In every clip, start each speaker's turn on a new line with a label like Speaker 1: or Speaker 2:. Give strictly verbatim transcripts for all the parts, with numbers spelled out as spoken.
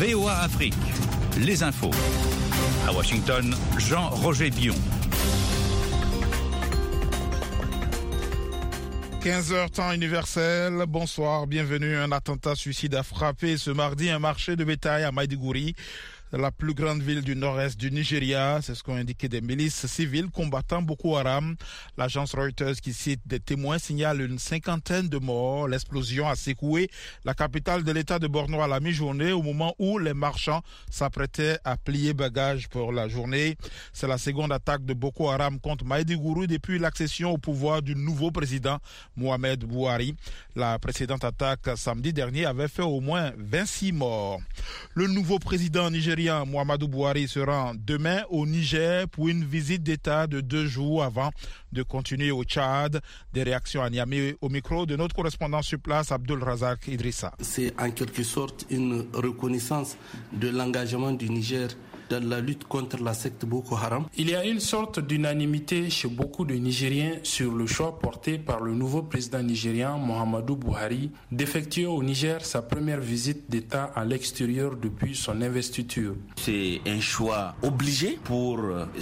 Speaker 1: V O A Afrique, les infos. À Washington, Jean-Roger Bion.
Speaker 2: quinze heures temps universel, bonsoir, bienvenue. Un attentat suicide a frappé ce mardi un marché de bétail à Maiduguri, la plus grande ville du nord-est du Nigeria. C'est ce qu'ont indiqué des milices civiles combattant Boko Haram. L'agence Reuters, qui cite des témoins, signale une cinquantaine de morts. L'explosion a secoué la capitale de l'état de Borno à la mi-journée, au moment où les marchands s'apprêtaient à plier bagages pour la journée. C'est la seconde attaque de Boko Haram contre Maiduguri depuis l'accession au pouvoir du nouveau président Mohamed Bouhari. La précédente attaque samedi dernier avait fait au moins vingt-six morts. Le nouveau président nigérien Muhammadu Buhari se rend demain au Niger pour une visite d'État de deux jours avant de continuer au Tchad. Des réactions à Niamey au micro de notre correspondant sur place, Abdul Razak Idrissa.
Speaker 3: C'est en quelque sorte une reconnaissance de l'engagement du Niger dans la lutte contre la secte Boko Haram.
Speaker 4: Il y a une sorte d'unanimité chez beaucoup de Nigériens sur le choix porté par le nouveau président nigérien Muhammadu Buhari d'effectuer au Niger sa première visite d'État à l'extérieur depuis son investiture.
Speaker 3: C'est un choix obligé pour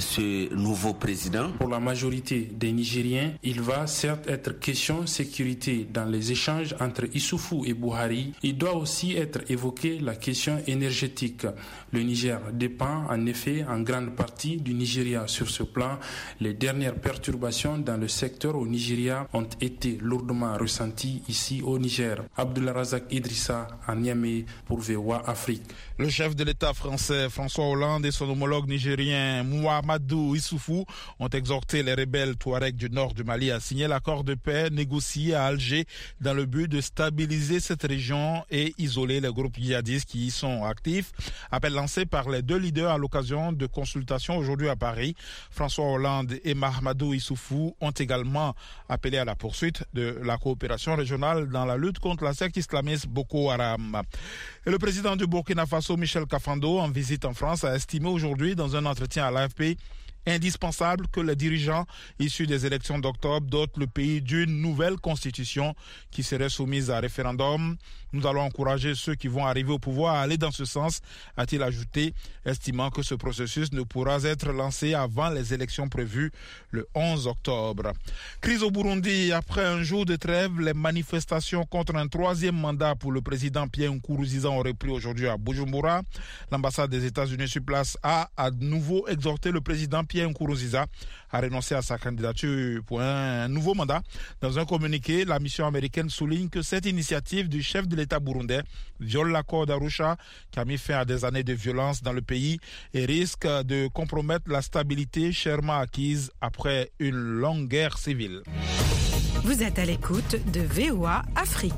Speaker 3: ce nouveau président.
Speaker 4: Pour la majorité des Nigériens, il va certes être question sécurité dans les échanges entre Issoufou et Buhari. Il doit aussi être évoqué la question énergétique. Le Niger dépend en effet en grande partie du Nigeria. Sur ce plan, les dernières perturbations dans le secteur au Nigeria ont été lourdement ressenties ici au Niger. Abdullah Razak Idrissa à Niamey pour V O A Afrique.
Speaker 2: Le chef de l'État français François Hollande et son homologue nigérien Mouhamadou Issoufou ont exhorté les rebelles Touaregs du nord du Mali à signer l'accord de paix négocié à Alger dans le but de stabiliser cette région et isoler les groupes djihadistes qui y sont actifs. Appel lancé par les deux leaders à l'occasion de consultations aujourd'hui à Paris. François Hollande et Mahamadou Issoufou ont également appelé à la poursuite de la coopération régionale dans la lutte contre la secte islamiste Boko Haram. Et le président du Burkina Faso, Michel Kafando, en visite en France, a estimé aujourd'hui dans un entretien à l'A F P indispensable que les dirigeants issus des élections d'octobre dotent le pays d'une nouvelle constitution qui serait soumise à référendum. Nous allons encourager ceux qui vont arriver au pouvoir à aller dans ce sens, a-t-il ajouté, estimant que ce processus ne pourra être lancé avant les élections prévues le onze octobre. Crise au Burundi. Après un jour de trêve, les manifestations contre un troisième mandat pour le président Pierre Nkurunziza ont repris aujourd'hui à Bujumbura. L'ambassade des États-Unis sur place a à nouveau exhorté le président Pierre Nkurunziza a renoncé à sa candidature pour un nouveau mandat. Dans un communiqué, la mission américaine souligne que cette initiative du chef de l'État burundais viole l'accord d'Arusha qui a mis fin à des années de violence dans le pays et risque de compromettre la stabilité chèrement acquise après une longue guerre civile.
Speaker 5: Vous êtes à l'écoute de V O A Afrique.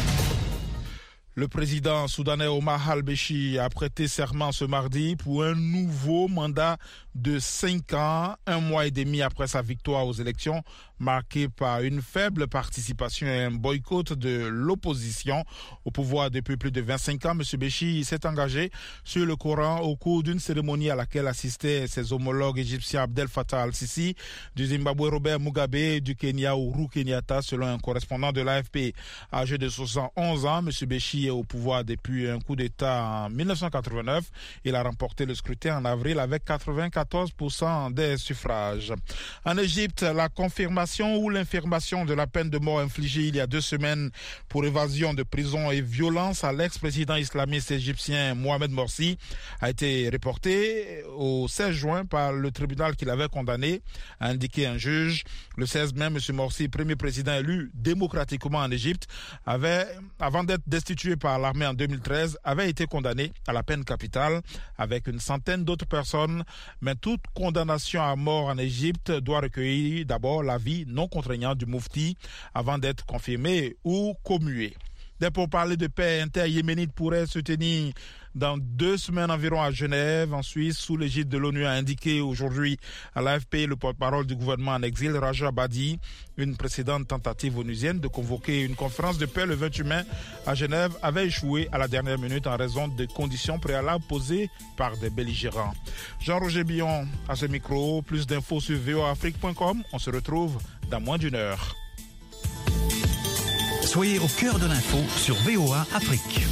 Speaker 2: Le président soudanais Omar al-Béchi a prêté serment ce mardi pour un nouveau mandat de cinq ans, un mois et demi après sa victoire aux élections, marquée par une faible participation et un boycott de l'opposition au pouvoir depuis plus de vingt-cinq ans. M. Béchi s'est engagé sur le Coran au cours d'une cérémonie à laquelle assistaient ses homologues égyptiens Abdel Fattah al-Sisi, du Zimbabwe Robert Mugabe et du Kenya Uhuru Kenyatta, selon un correspondant de l'A F P. Âgé de soixante et onze ans, M. Béchi est au pouvoir depuis un coup d'État en mille neuf cent quatre-vingt-neuf. Il a remporté le scrutin en avril avec quatre-vingt-quatorze pour cent des suffrages. En Égypte, la confirmation ou l'infirmation de la peine de mort infligée il y a deux semaines pour évasion de prison et violence à l'ex-président islamiste égyptien Mohamed Morsi a été reportée au seize juin par le tribunal qui l'avait condamné, a indiqué un juge. Le seize mai, M. Morsi, premier président élu démocratiquement en Égypte, avait, avant d'être destitué par l'armée en deux mille treize, avait été condamné à la peine capitale avec une centaine d'autres personnes. Mais toute condamnation à mort en Égypte doit recueillir d'abord l'avis non contraignant du Moufti avant d'être confirmée ou commuée. Des pourparlers de paix inter-yéménites pourraient se tenir dans deux semaines environ à Genève, en Suisse, sous l'égide de l'ONU, a indiqué aujourd'hui à l'A F P le porte-parole du gouvernement en exil, Raja Badi. Une précédente tentative onusienne de convoquer une conférence de paix le vingt-huit mai à Genève avait échoué à la dernière minute en raison des conditions préalables posées par des belligérants. Jean-Roger Bion à ce micro. Plus d'infos sur v o a afrique point com. On se retrouve dans moins d'une heure.
Speaker 1: Soyez au cœur de l'info sur V O A Afrique.